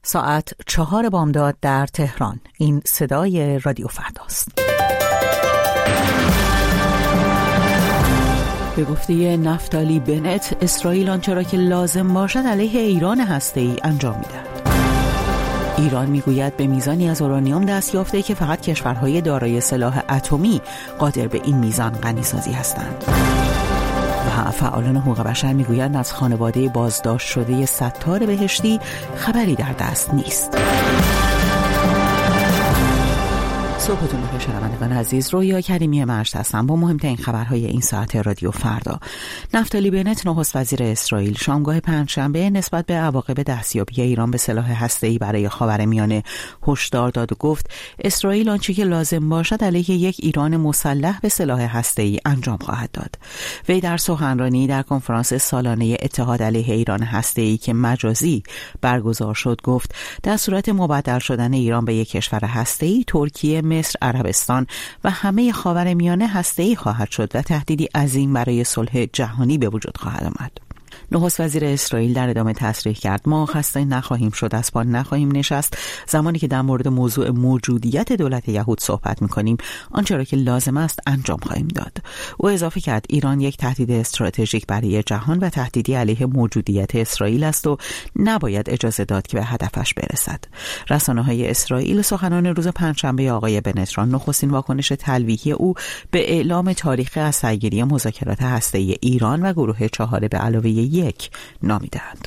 ساعت 4 بامداد در تهران. این صدای رادیو فرداست. به گفته نفتالی بنت، اسرائیل آنچه را که لازم باشد علیه ایران هسته‌ای انجام می‌دهد. ایران میگوید به میزانی از اورانیوم دست یافته که فقط کشورهای دارای سلاح اتمی قادر به این میزان غنیسازی هستند. و فعالان حقوق بشر میگویند از خانواده بازداشت شده ستار بهشتی خبری در دست نیست. صبحتون بخیر شنوندگان عزیز، رویا کریمی مشت هستم با مهمترین خبرهای این ساعت رادیو فردا. نفتالی بنت نخست وزیر اسرائیل شامگاه پنجشنبه نسبت به عواقب دستیابی ایران به سلاح هسته‌ای برای خاورمیانه هشدار داد و گفت اسرائیل آنچه که لازم باشد علیه یک ایران مسلح به سلاح هسته‌ای انجام خواهد داد. وی در سخنرانی در کنفرانس سالانه اتحاد علیه ایران هسته‌ای که مجازی برگزار شد گفت در صورت مبدل شدن ایران به یک کشور هسته‌ای، ترکیه، مصر، عربستان و همه خاورمیانه هسته‌ای خواهد شد و تهدیدی عظیم برای صلح جهانی به وجود خواهد آمد. نخست وزیر اسرائیل در ادامه تصریح کرد ما خسته نخواهیم شد، از پا نخواهیم نشست. زمانی که در مورد موضوع موجودیت دولت یهود صحبت می‌کنیم، آنچه را که لازم است انجام خواهیم داد. او اضافه کرد ایران یک تهدید استراتژیک برای جهان و تهدیدی علیه موجودیت اسرائیل است و نباید اجازه داد که به هدفش برسد. رسانه‌های اسرائیل سخنان روز پنجشنبه آقای بنت را نخستین واکنش تلویحی او به اعلام تاریخ از سرگیری مذاکرات هسته‌ای ایران و گروه 4 به علاوه 1 نامیدند.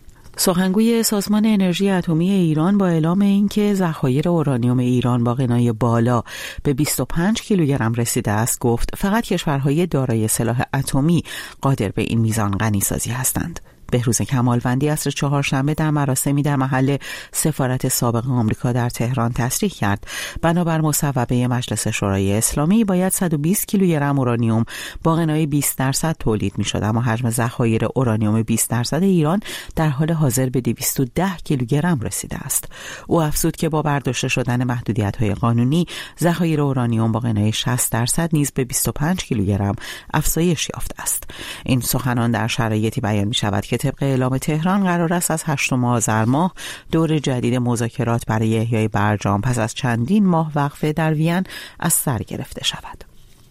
سخنگوی سازمان انرژی اتمی ایران با اعلام اینکه ذخایر اورانیوم ایران با غنای بالا به 25 کیلوگرم رسیده است گفت فقط کشورهای دارای سلاح اتمی قادر به این میزان غنیسازی هستند. بهروز کمالوندی عصر چهارشنبه در مراسمی در محل سفارت سابق آمریکا در تهران تصریح کرد بنابر مصوبه مجلس شورای اسلامی باید 120 کیلوگرم اورانیوم با غنای 20% تولید می‌شد، اما حجم ذخایر اورانیوم 20% ایران در حال حاضر به 210 کیلوگرم رسیده است. او افزود که با برداشته شدن محدودیت‌های قانونی ذخایر اورانیوم با غنای 60% نیز به 25 کیلوگرم افزایش یافته است. این سخنان در شرایطی بیان می‌شود که طبق اعلام تهران قرار است از 8 آذر ماه دور جدید مذاکرات برای احیای برجام پس از چندین ماه وقفه در وین از سر گرفته شود.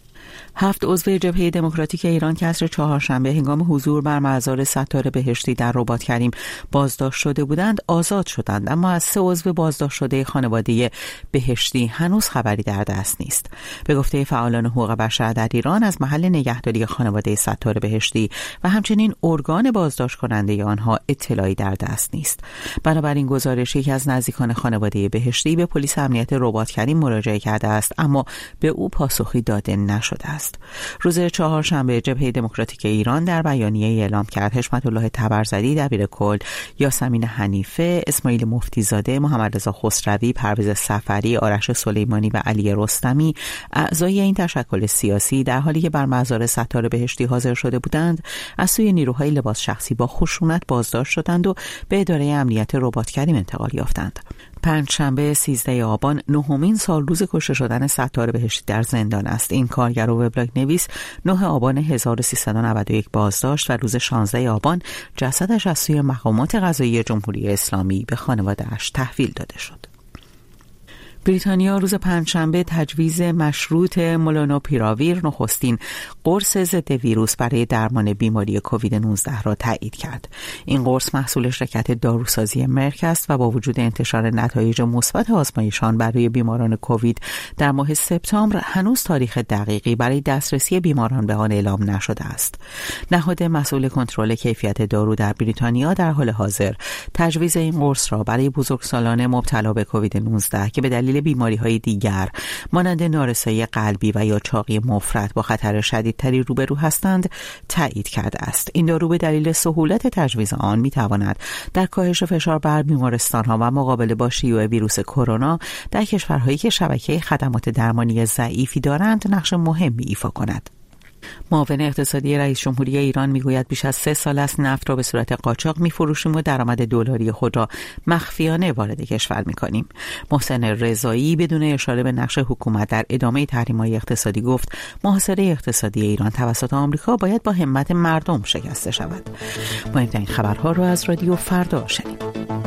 7 عضو جبهه دموکراتیک ایران که عصر چهارشنبه هنگام حضور بر مزار ستار بهشتی در رباط کریم بازداشت شده بودند آزاد شدند، اما از 3 عضو بازداشت شده خانواده بهشتی هنوز خبری در دست نیست. به گفته فعالان حقوق بشر در ایران از محل نگهداری خانواده ستار بهشتی و همچنین ارگان بازداشت کننده آنها اطلاعی در دست نیست. بنابراین گزارش یکی از نزدیکان خانواده بهشتی به پلیس امنیت رباط کریم مراجعه کرده است، اما به او پاسخی داده نشده است. روز چهارشنبه جبهه دموکراتیک ایران در بیانیه اعلام کرد حشمت الله تبرزدی دبیر کل، یاسمین حنیفه، اسماعیل مفتیزاده، محمد رضا خسروی، پرویز صفری، آرش سلیمانی و علی رستمی اعضای این تشکل سیاسی در حالی که بر مزار ستار بهشتی حاضر شده بودند از سوی نیروهای لباس شخصی با خشونت بازداشت شدند و به اداره امنیت رباط کریم انتقال یافتند. پنجشنبه 13 آبان 9مین سال روز کشته شدن ستار بهشتی در زندان است. این کارگر و وبلاگ نویس 9 آبان 1391 بازداشت و روز 16 آبان جسدش از سوی مقامات قضایی جمهوری اسلامی به خانواده‌اش تحویل داده شد. بریتانیا روز پنجشنبه تجویز مشروط مولنوپیراویر نخستین قرص ضد ویروس برای درمان بیماری کووید 19 را تایید کرد. این قرص محصول شرکت داروسازی مرک است و با وجود انتشار نتایج مثبت آزمایشان برای بیماران کووید در ماه سپتامبر هنوز تاریخ دقیقی برای دسترسی بیماران به آن اعلام نشده است. نهاد مسئول کنترل کیفیت دارو در بریتانیا در حال حاضر تجویز این قرص را برای بزرگسالان مبتلا به کووید 19 که به دلیل بیماری‌های دیگر مانند نارسایی قلبی و یا چاقی مفرط با خطر شدیدتری روبرو هستند تایید کرده است. این دارو به دلیل سهولت تجویز آن می‌تواند در کاهش فشار بر بیمارستان‌ها و مقابله با شیوع ویروس کرونا در کشورهایی که شبکه خدمات درمانی ضعیفی دارند نقش مهمی ایفا کند. معاون اقتصادی رئیس جمهوری ایران میگوید بیش از 3 سال است نفت را به صورت قاچاق میفروشیم و درآمد دلاری خود را مخفیانه وارد کشور میکنیم. محسن رضایی بدون اشاره به نقش حکومت در ادامه تحریم‌های اقتصادی گفت محاصره اقتصادی ایران توسط آمریکا باید با همت مردم شکسته شود. مهمترین خبرها را از رادیو فردا شنیدید.